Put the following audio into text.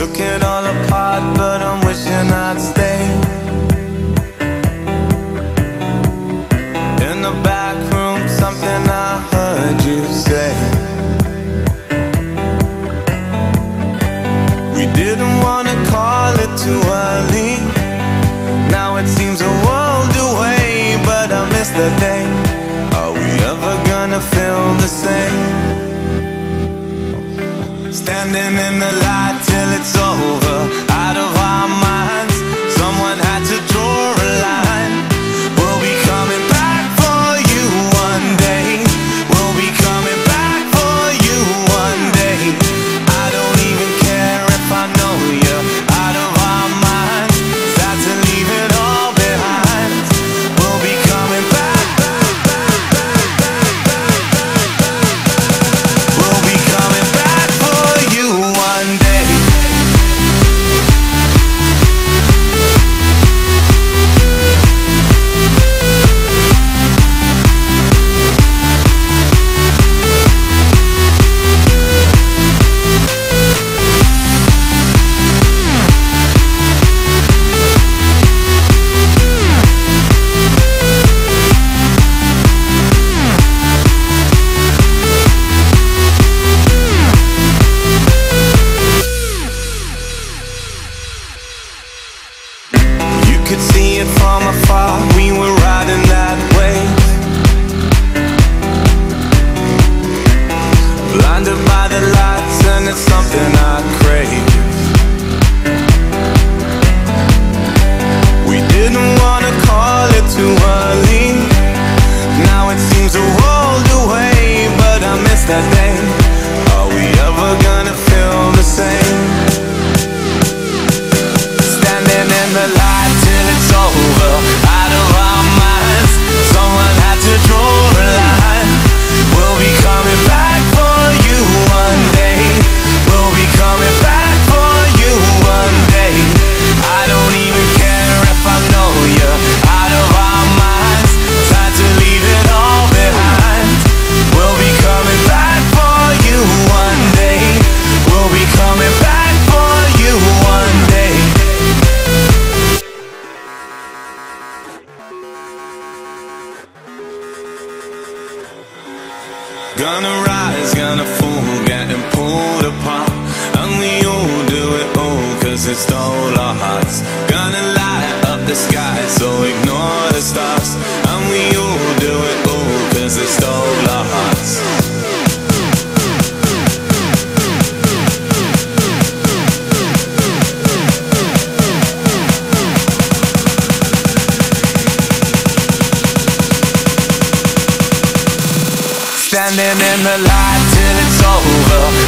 Took it all apart, but I'm wishing I'd stay. In the back room, something I heard you say. We didn't wanna call it too early. Now it seems a world away, but I miss the day. Are we ever gonna feel the same? Standing in the light till it's over, out of our minds. Someone had to draw a line. We'll be coming back for you one day. We'll be coming back for you one day. I don't even care if I know you're out of our minds. Sad to leave it all behind. We'll be coming back, back, back, back, back, back, back, back. We'll be coming back for you one day. You could see it from afar, we were riding that wave. Blinded by the lights and it's something I crave. We didn't wanna call it too early. Now it seems a world away, but I miss that day. Are we ever gonna feel the same? Standing in the light till it's over, out of our minds. Someone had to draw a line. We'll be coming back for you one day. We'll be coming back for you one day. I don't even care if I know you're out of our minds. Time to leave it all behind. We'll be coming back for you one day. We'll be coming back for you one day. Gonna rise, gonna fall, getting pulled apart. And we all do it all, cause it stole our hearts. Gonna light up the sky, so ignore the stars. And we all do it all, cause it stole our hearts. Standing in the light till it's over,